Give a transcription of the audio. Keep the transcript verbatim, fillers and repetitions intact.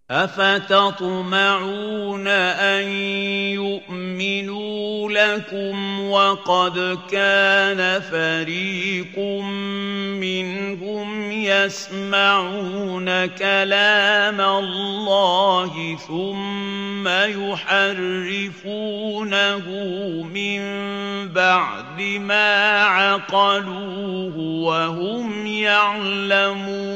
أفتطمعون أن يؤمنوا لكم وقد كان فريق منهم يسمعون كلام الله ثم يحرفونه من بعد ما عقلوه وهم يعلمون